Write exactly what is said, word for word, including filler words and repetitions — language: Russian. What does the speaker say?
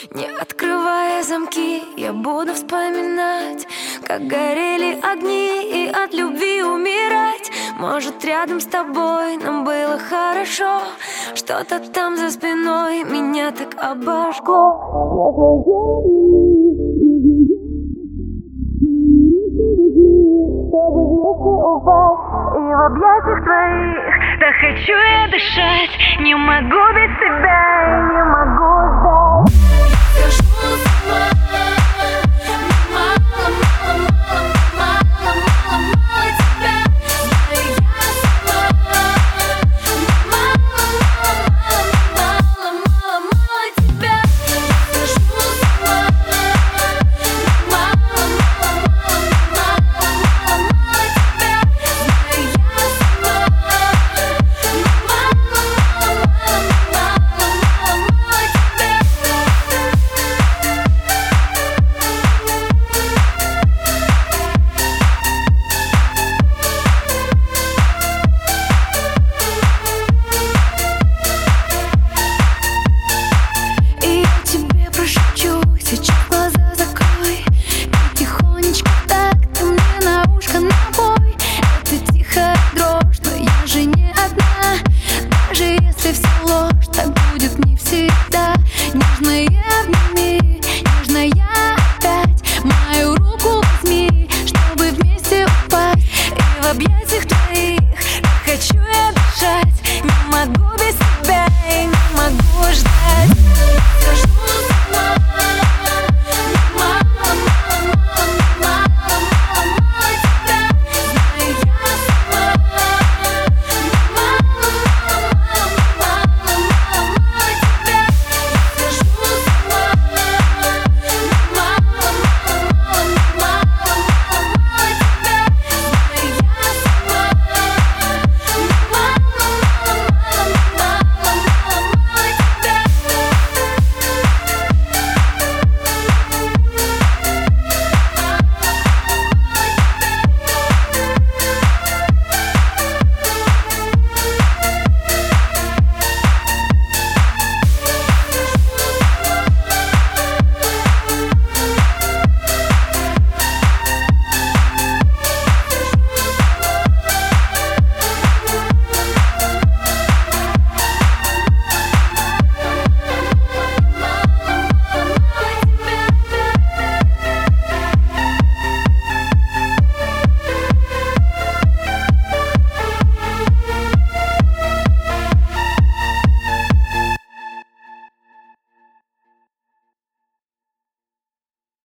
Не открывая замки, я буду вспоминать, как горели огни, и от любви умирать. Может, рядом с тобой нам было хорошо, что-то там за спиной меня так обожгло. Чтобы вместе упасть и в объятиях твоих, так хочу я дышать, не могу без тебя.